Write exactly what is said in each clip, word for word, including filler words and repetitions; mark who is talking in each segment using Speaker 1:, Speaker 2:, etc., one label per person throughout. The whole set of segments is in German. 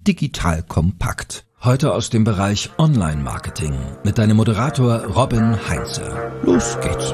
Speaker 1: Digital Kompakt. Heute aus dem Bereich Online-Marketing mit deinem Moderator Robin Heinze. Los geht's.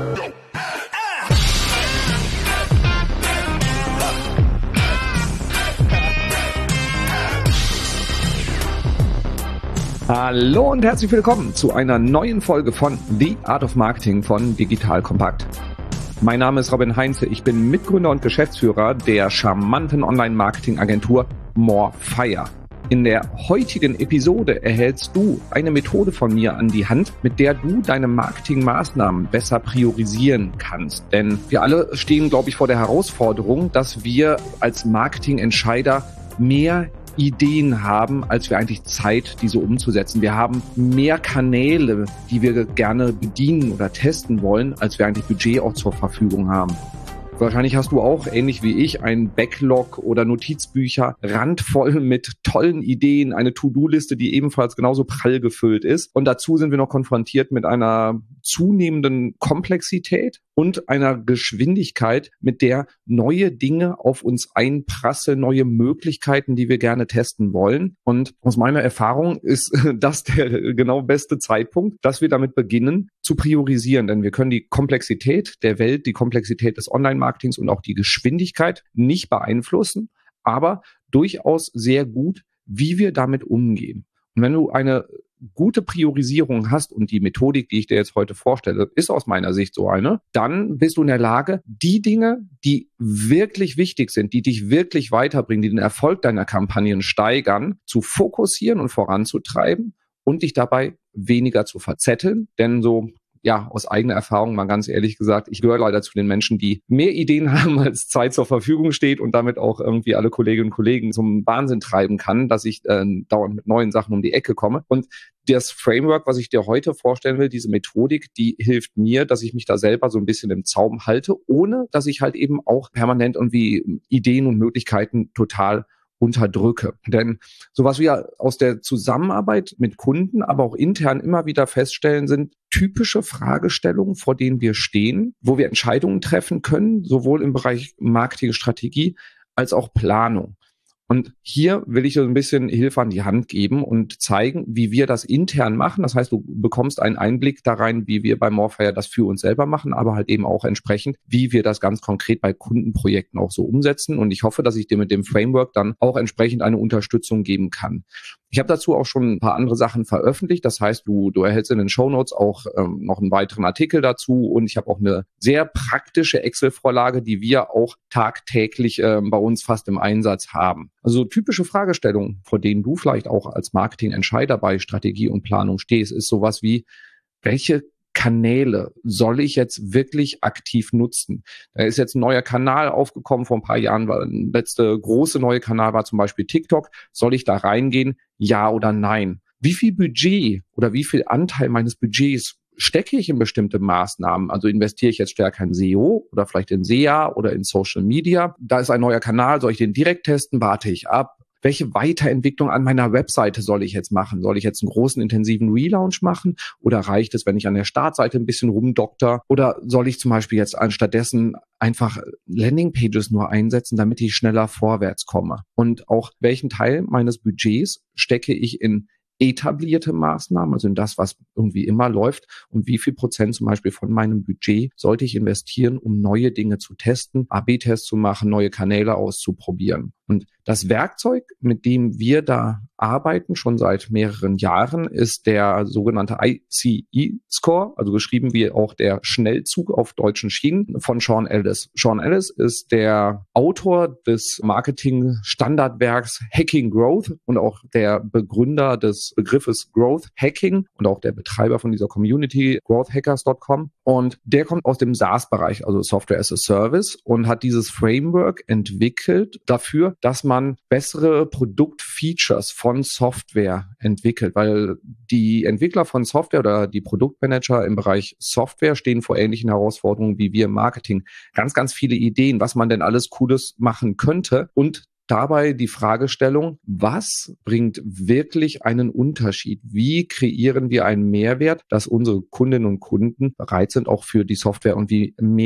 Speaker 2: Hallo und herzlich willkommen zu einer neuen Folge von The Art of Marketing von Digital Kompakt. Mein Name ist Robin Heinze, ich bin Mitgründer und Geschäftsführer der charmanten Online-Marketing-Agentur Morefire. In der heutigen Episode erhältst du eine Methode von mir an die Hand, mit der du deine Marketingmaßnahmen besser priorisieren kannst. Denn wir alle stehen, glaube ich, vor der Herausforderung, dass wir als Marketingentscheider mehr Ideen haben, als wir eigentlich Zeit, diese umzusetzen. Wir haben mehr Kanäle, die wir gerne bedienen oder testen wollen, als wir eigentlich Budget auch zur Verfügung haben. Wahrscheinlich hast du auch, ähnlich wie ich, ein Backlog oder Notizbücher randvoll mit tollen Ideen, eine To-Do-Liste, die ebenfalls genauso prall gefüllt ist. Und dazu sind wir noch konfrontiert mit einer zunehmenden Komplexität und einer Geschwindigkeit, mit der neue Dinge auf uns einprasseln, neue Möglichkeiten, die wir gerne testen wollen. Und aus meiner Erfahrung ist das der genau beste Zeitpunkt, dass wir damit beginnen zu priorisieren. Denn wir können die Komplexität der Welt, die Komplexität des Online-Marketings und auch die Geschwindigkeit nicht beeinflussen, aber durchaus sehr gut, wie wir damit umgehen. Und wenn du eine gute Priorisierung hast und die Methodik, die ich dir jetzt heute vorstelle, ist aus meiner Sicht so eine, dann bist du in der Lage, die Dinge, die wirklich wichtig sind, die dich wirklich weiterbringen, die den Erfolg deiner Kampagnen steigern, zu fokussieren und voranzutreiben und dich dabei weniger zu verzetteln. Denn so ja, aus eigener Erfahrung mal ganz ehrlich gesagt, ich gehöre leider zu den Menschen, die mehr Ideen haben, als Zeit zur Verfügung steht und damit auch irgendwie alle Kolleginnen und Kollegen zum Wahnsinn treiben kann, dass ich äh, dauernd mit neuen Sachen um die Ecke komme. Und das Framework, was ich dir heute vorstellen will, diese Methodik, die hilft mir, dass ich mich da selber so ein bisschen im Zaum halte, ohne dass ich halt eben auch permanent irgendwie Ideen und Möglichkeiten total unterdrücke. Denn so was wir aus der Zusammenarbeit mit Kunden, aber auch intern immer wieder feststellen, sind typische Fragestellungen, vor denen wir stehen, wo wir Entscheidungen treffen können, sowohl im Bereich Marketingstrategie als auch Planung. Und hier will ich so ein bisschen Hilfe an die Hand geben und zeigen, wie wir das intern machen. Das heißt, du bekommst einen Einblick da rein, wie wir bei Morefire das für uns selber machen, aber halt eben auch entsprechend, wie wir das ganz konkret bei Kundenprojekten auch so umsetzen. Und ich hoffe, dass ich dir mit dem Framework dann auch entsprechend eine Unterstützung geben kann. Ich habe dazu auch schon ein paar andere Sachen veröffentlicht. Das heißt, du, du erhältst in den Shownotes auch ähm, noch einen weiteren Artikel dazu. Und ich habe auch eine sehr praktische Excel-Vorlage, die wir auch tagtäglich ähm, bei uns fast im Einsatz haben. Also typische Fragestellungen, vor denen du vielleicht auch als Marketingentscheider bei Strategie und Planung stehst, ist sowas wie, welche Kanäle soll ich jetzt wirklich aktiv nutzen? Da ist jetzt ein neuer Kanal aufgekommen vor ein paar Jahren, weil der letzte große neue Kanal war zum Beispiel TikTok. Soll ich da reingehen? Ja oder nein? Wie viel Budget oder wie viel Anteil meines Budgets stecke ich in bestimmte Maßnahmen? Also investiere ich jetzt stärker in S E O oder vielleicht in S E A oder in Social Media? Da ist ein neuer Kanal, soll ich den direkt testen? Warte ich ab? Welche Weiterentwicklung an meiner Webseite soll ich jetzt machen? Soll ich jetzt einen großen, intensiven Relaunch machen? Oder reicht es, wenn ich an der Startseite ein bisschen rumdokter? Oder soll ich zum Beispiel jetzt anstattdessen einfach Landingpages nur einsetzen, damit ich schneller vorwärts komme? Und auch welchen Teil meines Budgets stecke ich in etablierte Maßnahmen, also in das, was irgendwie immer läuft, und wie viel Prozent zum Beispiel von meinem Budget sollte ich investieren, um neue Dinge zu testen, A B Tests zu machen, neue Kanäle auszuprobieren. Und das Werkzeug, mit dem wir da arbeiten, schon seit mehreren Jahren, ist der sogenannte I C E-Score, also geschrieben wie auch der Schnellzug auf deutschen Schienen von Sean Ellis. Sean Ellis ist der Autor des Marketing-Standardwerks Hacking Growth und auch der Begründer des Begriffes Growth Hacking und auch der Betreiber von dieser Community growth hackers Punkt com. Und der kommt aus dem SaaS-Bereich, also Software as a Service, und hat dieses Framework entwickelt dafür, dass man bessere Produktfeatures von Software entwickelt, weil die Entwickler von Software oder die Produktmanager im Bereich Software stehen vor ähnlichen Herausforderungen wie wir im Marketing. Ganz, ganz viele Ideen, was man denn alles Cooles machen könnte, und dabei die Fragestellung, was bringt wirklich einen Unterschied? Wie kreieren wir einen Mehrwert, dass unsere Kundinnen und Kunden bereit sind, auch für die Software irgendwie mehr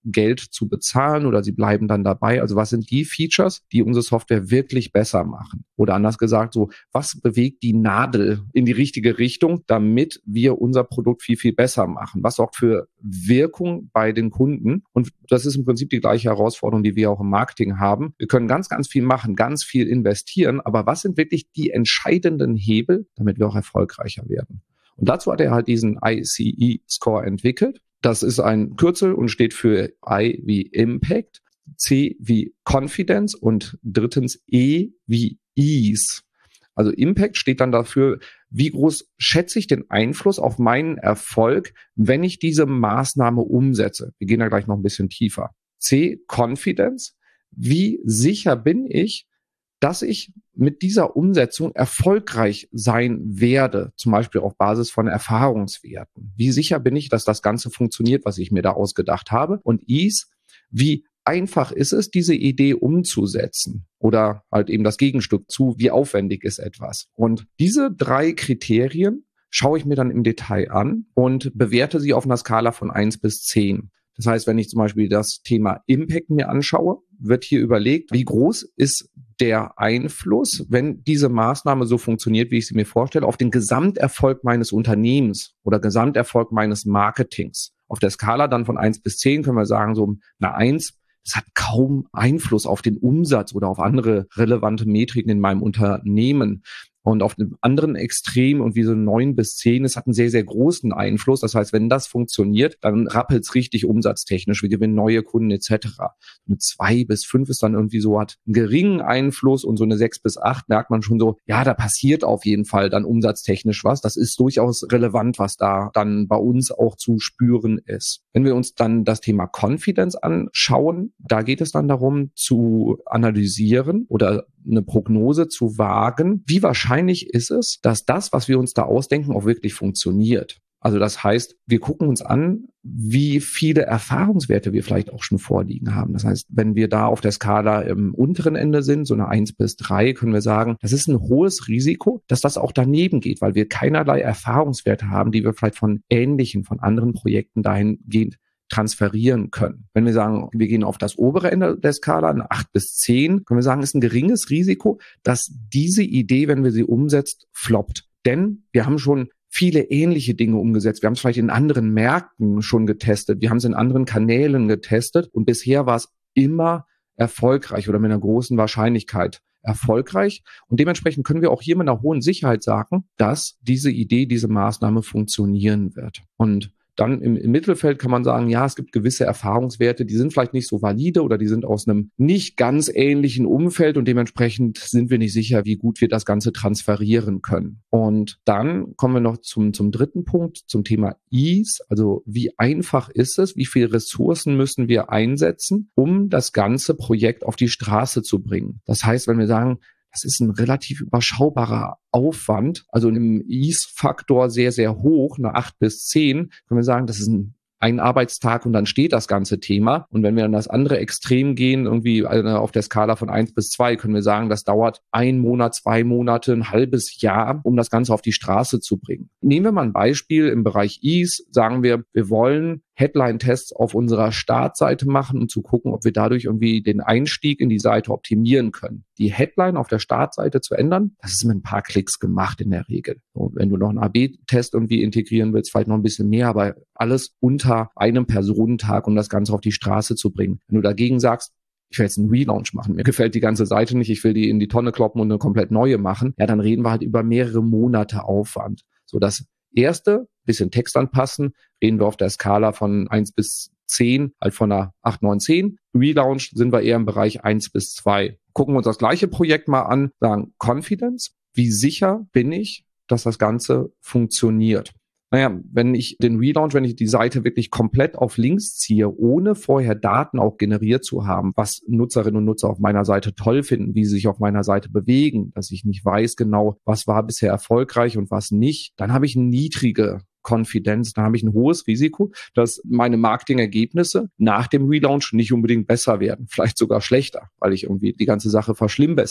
Speaker 2: Geld zu bezahlen oder sie bleiben dann dabei? Also was sind die Features, die unsere Software wirklich besser machen? Oder anders gesagt, so, was bewegt die Nadel in die richtige Richtung, damit wir unser Produkt viel, viel besser machen? Was sorgt für Wirkung bei den Kunden? Und das ist im Prinzip die gleiche Herausforderung, die wir auch im Marketing haben. Wir können ganz, ganz viel machen, ganz viel investieren, aber was sind wirklich die entscheidenden Hebel, damit wir auch erfolgreicher werden? Und dazu hat er halt diesen I C E-Score entwickelt. Das ist ein Kürzel und steht für I wie Impact, C wie Confidence und drittens E wie Ease. Also Impact steht dann dafür, wie groß schätze ich den Einfluss auf meinen Erfolg, wenn ich diese Maßnahme umsetze. Wir gehen da gleich noch ein bisschen tiefer. C, Confidence. Wie sicher bin ich, dass ich mit dieser Umsetzung erfolgreich sein werde, zum Beispiel auf Basis von Erfahrungswerten? Wie sicher bin ich, dass das Ganze funktioniert, was ich mir da ausgedacht habe? Und Ease, wie einfach ist es, diese Idee umzusetzen? Oder halt eben das Gegenstück zu, wie aufwendig ist etwas? Und diese drei Kriterien schaue ich mir dann im Detail an und bewerte sie auf einer Skala von eins bis zehn. Das heißt, wenn ich zum Beispiel das Thema Impact mir anschaue, wird hier überlegt, wie groß ist der Einfluss, wenn diese Maßnahme so funktioniert, wie ich sie mir vorstelle, auf den Gesamterfolg meines Unternehmens oder Gesamterfolg meines Marketings. Auf der Skala dann von eins bis zehn können wir sagen, so eine eins, das hat kaum Einfluss auf den Umsatz oder auf andere relevante Metriken in meinem Unternehmen. Und auf dem anderen Extrem und wie so neun bis zehn, es hat einen sehr, sehr großen Einfluss. Das heißt, wenn das funktioniert, dann rappelt es richtig umsatztechnisch. Wir gewinnen neue Kunden et cetera. Eine zwei bis fünf ist dann irgendwie so, hat einen geringen Einfluss und so eine sechs bis acht merkt man schon so, ja, da passiert auf jeden Fall dann umsatztechnisch was. Das ist durchaus relevant, was da dann bei uns auch zu spüren ist. Wenn wir uns dann das Thema Confidence anschauen, da geht es dann darum zu analysieren oder eine Prognose zu wagen, wie wahrscheinlich ist es, dass das, was wir uns da ausdenken, auch wirklich funktioniert. Also das heißt, wir gucken uns an, wie viele Erfahrungswerte wir vielleicht auch schon vorliegen haben. Das heißt, wenn wir da auf der Skala im unteren Ende sind, so eine eins bis drei, können wir sagen, das ist ein hohes Risiko, dass das auch daneben geht, weil wir keinerlei Erfahrungswerte haben, die wir vielleicht von ähnlichen, von anderen Projekten dahingehend transferieren können. Wenn wir sagen, wir gehen auf das obere Ende der Skala, eine acht bis zehn, können wir sagen, ist ein geringes Risiko, dass diese Idee, wenn wir sie umsetzt, floppt. Denn wir haben schon viele ähnliche Dinge umgesetzt. Wir haben es vielleicht in anderen Märkten schon getestet. Wir haben es in anderen Kanälen getestet und bisher war es immer erfolgreich oder mit einer großen Wahrscheinlichkeit erfolgreich. Und dementsprechend können wir auch hier mit einer hohen Sicherheit sagen, dass diese Idee, diese Maßnahme funktionieren wird. Und dann im, im Mittelfeld kann man sagen, ja, es gibt gewisse Erfahrungswerte, die sind vielleicht nicht so valide oder die sind aus einem nicht ganz ähnlichen Umfeld und dementsprechend sind wir nicht sicher, wie gut wir das Ganze transferieren können. Und dann kommen wir noch zum, zum dritten Punkt, zum Thema Ease, also wie einfach ist es, wie viele Ressourcen müssen wir einsetzen, um das ganze Projekt auf die Straße zu bringen. Das heißt, wenn wir sagen, das ist ein relativ überschaubarer Aufwand, also im Ease-Faktor sehr, sehr hoch, eine acht bis zehn, können wir sagen, das ist ein ein Arbeitstag und dann steht das ganze Thema. Und wenn wir an das andere Extrem gehen, irgendwie auf der Skala von eins bis zwei, können wir sagen, das dauert ein Monat, zwei Monate, ein halbes Jahr, um das Ganze auf die Straße zu bringen. Nehmen wir mal ein Beispiel im Bereich Ease, sagen wir, wir wollen Headline-Tests auf unserer Startseite machen, um zu gucken, ob wir dadurch irgendwie den Einstieg in die Seite optimieren können. Die Headline auf der Startseite zu ändern, das ist mit ein paar Klicks gemacht in der Regel. Und wenn du noch einen A B Test irgendwie integrieren willst, vielleicht noch ein bisschen mehr, aber alles unter einem Personentag, um das Ganze auf die Straße zu bringen. Wenn du dagegen sagst, ich will jetzt einen Relaunch machen, mir gefällt die ganze Seite nicht, ich will die in die Tonne kloppen und eine komplett neue machen, ja, dann reden wir halt über mehrere Monate Aufwand. So, das erste, bisschen Text anpassen, reden wir auf der Skala von eins bis zehn, halt von einer acht, neun, zehn. Relaunch sind wir eher im Bereich eins bis zwei. Gucken wir uns das gleiche Projekt mal an, sagen Confidence, wie sicher bin ich, dass das Ganze funktioniert? Naja, wenn ich den Relaunch, wenn ich die Seite wirklich komplett auf links ziehe, ohne vorher Daten auch generiert zu haben, was Nutzerinnen und Nutzer auf meiner Seite toll finden, wie sie sich auf meiner Seite bewegen, dass ich nicht weiß genau, was war bisher erfolgreich und was nicht, dann habe ich eine niedrige Konfidenz, dann habe ich ein hohes Risiko, dass meine Marketingergebnisse nach dem Relaunch nicht unbedingt besser werden, vielleicht sogar schlechter, weil ich irgendwie die ganze Sache verschlimmbessere.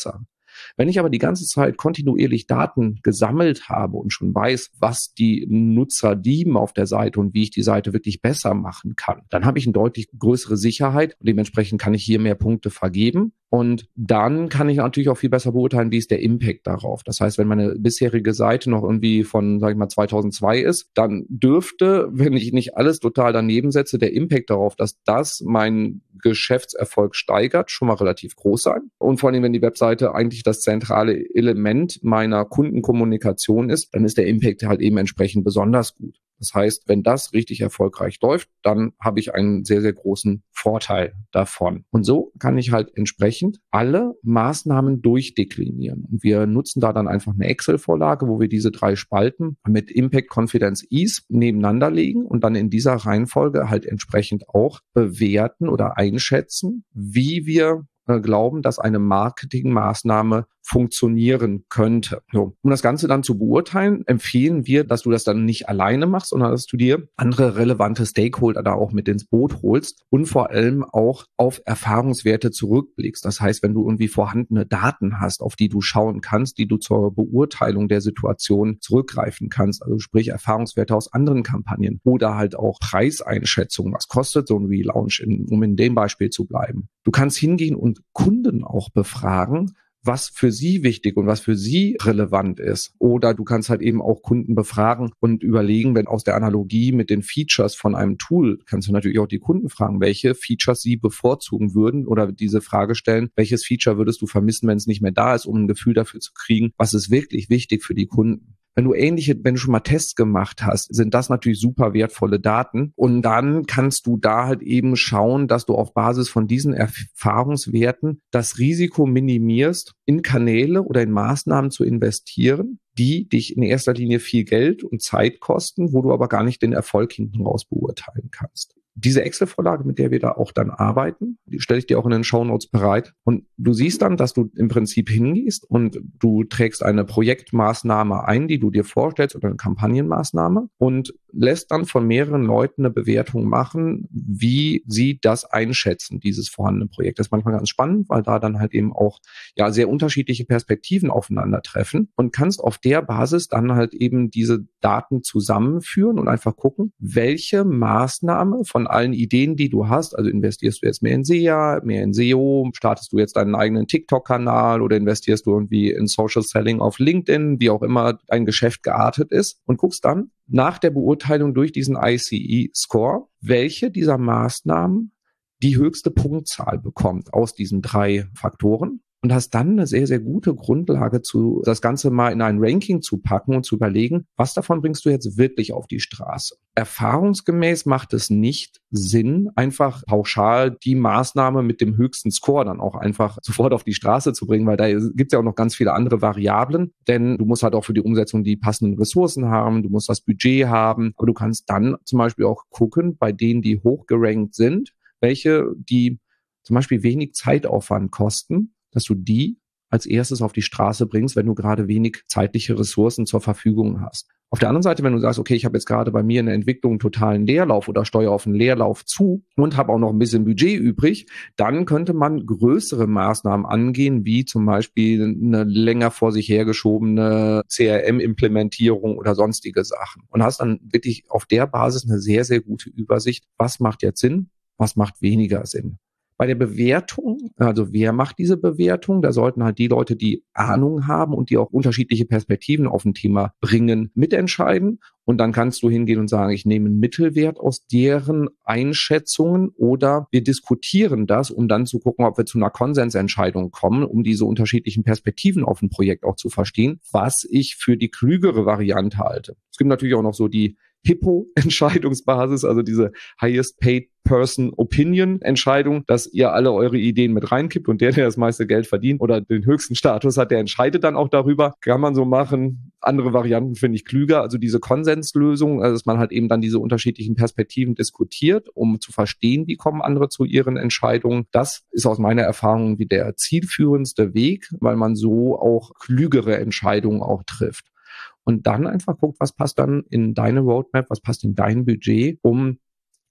Speaker 2: Wenn ich aber die ganze Zeit kontinuierlich Daten gesammelt habe und schon weiß, was die Nutzer lieben auf der Seite und wie ich die Seite wirklich besser machen kann, dann habe ich eine deutlich größere Sicherheit und dementsprechend kann ich hier mehr Punkte vergeben. Und dann kann ich natürlich auch viel besser beurteilen, wie ist der Impact darauf. Das heißt, wenn meine bisherige Seite noch irgendwie von, sag ich mal, zweitausendzwei ist, dann dürfte, wenn ich nicht alles total daneben setze, der Impact darauf, dass das meinen Geschäftserfolg steigert, schon mal relativ groß sein. Und vor allem, wenn die Webseite eigentlich das zentrale Element meiner Kundenkommunikation ist, dann ist der Impact halt eben entsprechend besonders gut. Das heißt, wenn das richtig erfolgreich läuft, dann habe ich einen sehr, sehr großen Vorteil davon. Und so kann ich halt entsprechend alle Maßnahmen durchdeklinieren. Und wir nutzen da dann einfach eine Excel-Vorlage, wo wir diese drei Spalten mit Impact, Confidence, Ease nebeneinander legen und dann in dieser Reihenfolge halt entsprechend auch bewerten oder einschätzen, wie wir glauben, dass eine Marketingmaßnahme funktionieren könnte. So, um das Ganze dann zu beurteilen, empfehlen wir, dass du das dann nicht alleine machst, sondern dass du dir andere relevante Stakeholder da auch mit ins Boot holst und vor allem auch auf Erfahrungswerte zurückblickst. Das heißt, wenn du irgendwie vorhandene Daten hast, auf die du schauen kannst, die du zur Beurteilung der Situation zurückgreifen kannst, also sprich Erfahrungswerte aus anderen Kampagnen oder halt auch Preiseinschätzungen. Was kostet so ein Relaunch, in, um in dem Beispiel zu bleiben? Du kannst hingehen und Kunden auch befragen, was für sie wichtig und was für sie relevant ist. Oder du kannst halt eben auch Kunden befragen und überlegen, wenn aus der Analogie mit den Features von einem Tool, kannst du natürlich auch die Kunden fragen, welche Features sie bevorzugen würden oder diese Frage stellen, welches Feature würdest du vermissen, wenn es nicht mehr da ist, um ein Gefühl dafür zu kriegen, was ist wirklich wichtig für die Kunden. Wenn du ähnliche, wenn du schon mal Tests gemacht hast, sind das natürlich super wertvolle Daten. Und dann kannst du da halt eben schauen, dass du auf Basis von diesen Erfahrungswerten das Risiko minimierst, in Kanäle oder in Maßnahmen zu investieren, die dich in erster Linie viel Geld und Zeit kosten, wo du aber gar nicht den Erfolg hinten raus beurteilen kannst. Diese Excel-Vorlage, mit der wir da auch dann arbeiten, die stelle ich dir auch in den Shownotes bereit. Und du siehst dann, dass du im Prinzip hingehst und du trägst eine Projektmaßnahme ein, die du dir vorstellst, oder eine Kampagnenmaßnahme, und lässt dann von mehreren Leuten eine Bewertung machen, wie sie das einschätzen, dieses vorhandene Projekt. Das ist manchmal ganz spannend, weil da dann halt eben auch ja sehr unterschiedliche Perspektiven aufeinandertreffen und kannst auf der Basis dann halt eben diese Daten zusammenführen und einfach gucken, welche Maßnahme von allen Ideen, die du hast, also investierst du jetzt mehr in S E A, mehr in S E O, startest du jetzt deinen eigenen TikTok-Kanal oder investierst du irgendwie in Social Selling auf LinkedIn, wie auch immer dein Geschäft geartet ist, und guckst dann nach der Beurteilung durch diesen I C E-Score, welche dieser Maßnahmen die höchste Punktzahl bekommt aus diesen drei Faktoren. Und hast dann eine sehr, sehr gute Grundlage, zu das Ganze mal in ein Ranking zu packen und zu überlegen, was davon bringst du jetzt wirklich auf die Straße. Erfahrungsgemäß macht es nicht Sinn, einfach pauschal die Maßnahme mit dem höchsten Score dann auch einfach sofort auf die Straße zu bringen, weil da gibt es ja auch noch ganz viele andere Variablen, denn du musst halt auch für die Umsetzung die passenden Ressourcen haben, du musst das Budget haben, aber du kannst dann zum Beispiel auch gucken, bei denen, die hoch gerankt sind, welche die zum Beispiel wenig Zeitaufwand kosten, dass du die als erstes auf die Straße bringst, wenn du gerade wenig zeitliche Ressourcen zur Verfügung hast. Auf der anderen Seite, wenn du sagst, okay, ich habe jetzt gerade bei mir in der Entwicklung einen totalen Leerlauf oder steuere auf einen Leerlauf zu und habe auch noch ein bisschen Budget übrig, dann könnte man größere Maßnahmen angehen, wie zum Beispiel eine länger vor sich hergeschobene C R M-Implementierung oder sonstige Sachen. Und hast dann wirklich auf der Basis eine sehr, sehr gute Übersicht, was macht jetzt Sinn, was macht weniger Sinn. Bei der Bewertung, also wer macht diese Bewertung, da sollten halt die Leute, die Ahnung haben und die auch unterschiedliche Perspektiven auf ein Thema bringen, mitentscheiden. Und dann kannst du hingehen und sagen, ich nehme einen Mittelwert aus deren Einschätzungen oder wir diskutieren das, um dann zu gucken, ob wir zu einer Konsensentscheidung kommen, um diese unterschiedlichen Perspektiven auf ein Projekt auch zu verstehen, was ich für die klügere Variante halte. Es gibt natürlich auch noch so die Hippo-Entscheidungsbasis, also diese Highest Paid Person Opinion Entscheidung, dass ihr alle eure Ideen mit reinkippt und der, der das meiste Geld verdient oder den höchsten Status hat, der entscheidet dann auch darüber. Kann man so machen. Andere Varianten finde ich klüger. Also diese Konsenslösung, also dass man halt eben dann diese unterschiedlichen Perspektiven diskutiert, um zu verstehen, wie kommen andere zu ihren Entscheidungen. Das ist aus meiner Erfahrung wie der zielführendste Weg, weil man so auch klügere Entscheidungen auch trifft. Und dann einfach guckt, was passt dann in deine Roadmap, was passt in dein Budget, um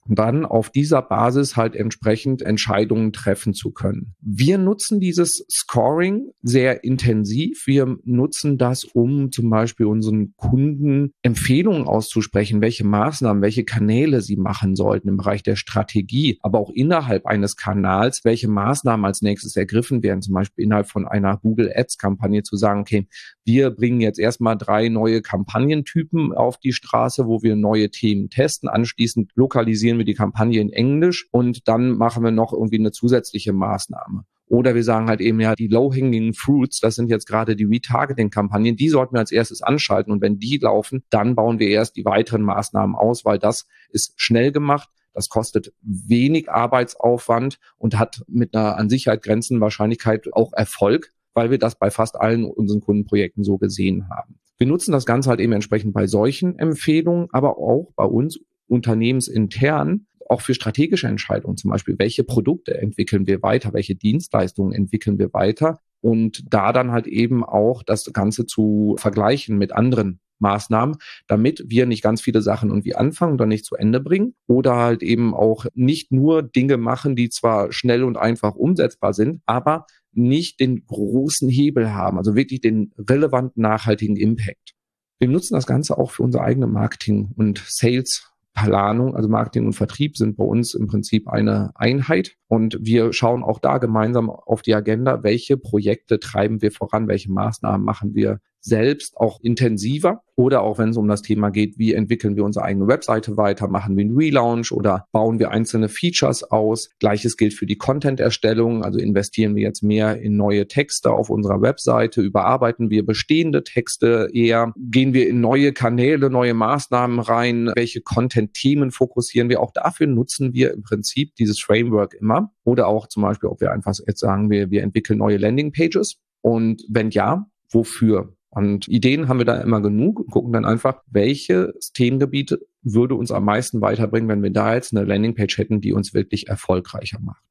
Speaker 2: und dann auf dieser Basis halt entsprechend Entscheidungen treffen zu können. Wir nutzen dieses Scoring sehr intensiv. Wir nutzen das, um zum Beispiel unseren Kunden Empfehlungen auszusprechen, welche Maßnahmen, welche Kanäle sie machen sollten im Bereich der Strategie, aber auch innerhalb eines Kanals, welche Maßnahmen als nächstes ergriffen werden, zum Beispiel innerhalb von einer Google Ads Kampagne zu sagen, okay, wir bringen jetzt erstmal drei neue Kampagnentypen auf die Straße, wo wir neue Themen testen. Anschließend lokalisieren wir die Kampagne in Englisch und dann machen wir noch irgendwie eine zusätzliche Maßnahme. Oder wir sagen halt eben, ja, die low-hanging fruits, das sind jetzt gerade die Retargeting-Kampagnen, die sollten wir als erstes anschalten. Und wenn die laufen, dann bauen wir erst die weiteren Maßnahmen aus, weil das ist schnell gemacht, das kostet wenig Arbeitsaufwand und hat mit einer an Sicherheit grenzenden Wahrscheinlichkeit auch Erfolg, weil wir das bei fast allen unseren Kundenprojekten so gesehen haben. Wir nutzen das Ganze halt eben entsprechend bei solchen Empfehlungen, aber auch bei uns unternehmensintern, auch für strategische Entscheidungen, zum Beispiel, welche Produkte entwickeln wir weiter, welche Dienstleistungen entwickeln wir weiter und da dann halt eben auch das Ganze zu vergleichen mit anderen Maßnahmen, damit wir nicht ganz viele Sachen irgendwie anfangen und dann nicht zu Ende bringen oder halt eben auch nicht nur Dinge machen, die zwar schnell und einfach umsetzbar sind, aber nicht den großen Hebel haben, also wirklich den relevanten, nachhaltigen Impact. Wir nutzen das Ganze auch für unsere eigene Marketing- und Sales-Planung, also Marketing und Vertrieb sind bei uns im Prinzip eine Einheit und wir schauen auch da gemeinsam auf die Agenda, welche Projekte treiben wir voran, welche Maßnahmen machen wir selbst auch intensiver oder auch wenn es um das Thema geht, wie entwickeln wir unsere eigene Webseite weiter, machen wir einen Relaunch oder bauen wir einzelne Features aus. Gleiches gilt für die Content-Erstellung, also investieren wir jetzt mehr in neue Texte auf unserer Webseite, überarbeiten wir bestehende Texte eher, gehen wir in neue Kanäle, neue Maßnahmen rein, welche Content-Themen fokussieren wir. Auch dafür nutzen wir im Prinzip dieses Framework immer oder auch zum Beispiel, ob wir einfach jetzt sagen, wir, wir entwickeln neue Landing-Pages und wenn ja, wofür? Und Ideen haben wir da immer genug und gucken dann einfach, welches Themengebiet würde uns am meisten weiterbringen, wenn wir da jetzt eine Landingpage hätten, die uns wirklich erfolgreicher macht.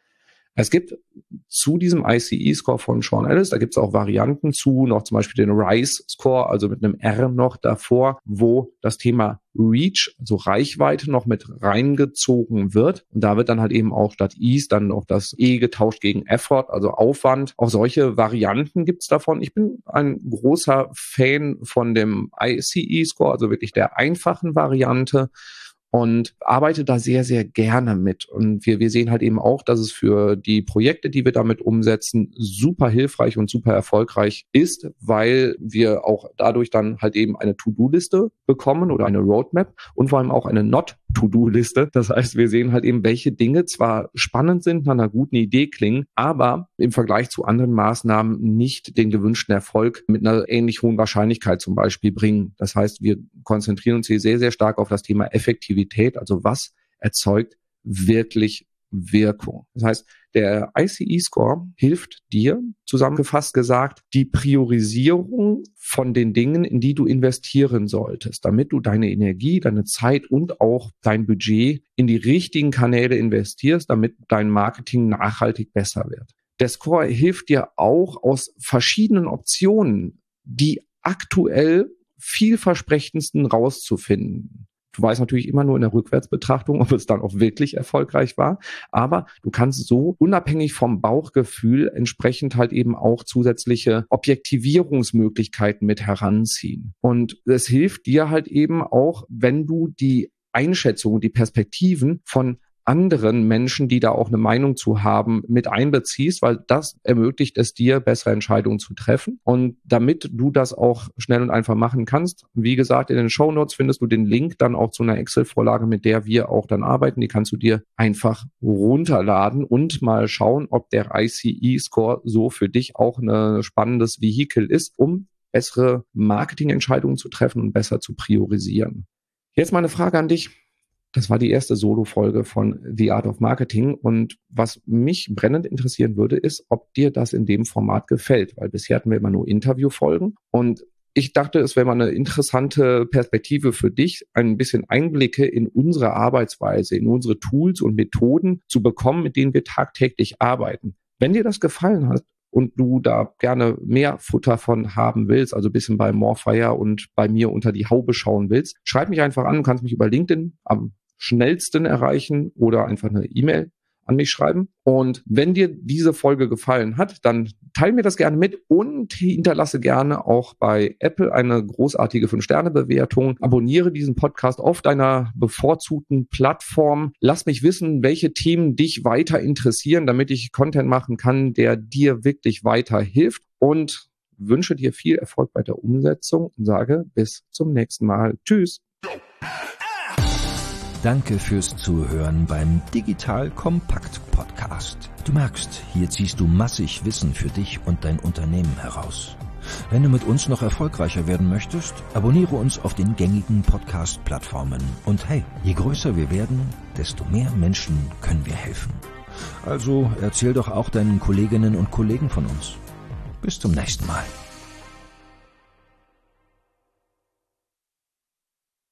Speaker 2: Es gibt zu diesem I C E-Score von Sean Ellis, da gibt es auch Varianten zu, noch zum Beispiel den RISE-Score, also mit einem R noch davor, wo das Thema Reach, also Reichweite, noch mit reingezogen wird. Und da wird dann halt eben auch statt E's dann auch das E getauscht gegen Effort, also Aufwand. Auch solche Varianten gibt es davon. Ich bin ein großer Fan von dem I C E-Score, also wirklich der einfachen Variante. Und arbeite da sehr, sehr gerne mit. Und wir, wir sehen halt eben auch, dass es für die Projekte, die wir damit umsetzen, super hilfreich und super erfolgreich ist, weil wir auch dadurch dann halt eben eine To-Do-Liste bekommen oder eine Roadmap und vor allem auch eine Not-To-Do-Liste. Das heißt, wir sehen halt eben, welche Dinge zwar spannend sind, nach einer guten Idee klingen, aber im Vergleich zu anderen Maßnahmen nicht den gewünschten Erfolg mit einer ähnlich hohen Wahrscheinlichkeit zum Beispiel bringen. Das heißt, wir konzentrieren uns hier sehr, sehr stark auf das Thema Effektivität. Also was erzeugt wirklich Wirkung? Das heißt, der I C E-Score hilft dir, zusammengefasst gesagt, die Priorisierung von den Dingen, in die du investieren solltest, damit du deine Energie, deine Zeit und auch dein Budget in die richtigen Kanäle investierst, damit dein Marketing nachhaltig besser wird. Der Score hilft dir auch aus verschiedenen Optionen, die aktuell vielversprechendsten rauszufinden. Du weißt natürlich immer nur in der Rückwärtsbetrachtung, ob es dann auch wirklich erfolgreich war. Aber du kannst so unabhängig vom Bauchgefühl entsprechend halt eben auch zusätzliche Objektivierungsmöglichkeiten mit heranziehen. Und es hilft dir halt eben auch, wenn du die Einschätzung, die Perspektiven von anderen Menschen, die da auch eine Meinung zu haben, mit einbeziehst, weil das ermöglicht es dir, bessere Entscheidungen zu treffen. Und damit du das auch schnell und einfach machen kannst, wie gesagt, in den Shownotes findest du den Link dann auch zu einer Excel-Vorlage, mit der wir auch dann arbeiten. Die kannst du dir einfach runterladen und mal schauen, ob der I C E-Score so für dich auch ein spannendes Vehikel ist, um bessere Marketingentscheidungen zu treffen und besser zu priorisieren. Jetzt mal eine Frage an dich. Das war die erste Solo-Folge von The Art of Marketing und was mich brennend interessieren würde, ist, ob dir das in dem Format gefällt, weil bisher hatten wir immer nur Interviewfolgen und ich dachte, es wäre mal eine interessante Perspektive für dich, ein bisschen Einblicke in unsere Arbeitsweise, in unsere Tools und Methoden zu bekommen, mit denen wir tagtäglich arbeiten. Wenn dir das gefallen hat, und du da gerne mehr Futter von haben willst, also ein bisschen bei Morfire und bei mir unter die Haube schauen willst, schreib mich einfach an, du kannst mich über LinkedIn am schnellsten erreichen oder einfach eine E-Mail an mich schreiben. Und wenn dir diese Folge gefallen hat, dann teile mir das gerne mit und hinterlasse gerne auch bei Apple eine großartige fünf Sterne Bewertung. Abonniere diesen Podcast auf deiner bevorzugten Plattform. Lass mich wissen, welche Themen dich weiter interessieren, damit ich Content machen kann, der dir wirklich weiterhilft. Und wünsche dir viel Erfolg bei der Umsetzung und sage bis zum nächsten Mal. Tschüss.
Speaker 1: Danke fürs Zuhören beim Digital Kompakt Podcast. Du merkst, hier ziehst du massig Wissen für dich und dein Unternehmen heraus. Wenn du mit uns noch erfolgreicher werden möchtest, abonniere uns auf den gängigen Podcast-Plattformen. Und hey, je größer wir werden, desto mehr Menschen können wir helfen. Also erzähl doch auch deinen Kolleginnen und Kollegen von uns. Bis zum nächsten Mal.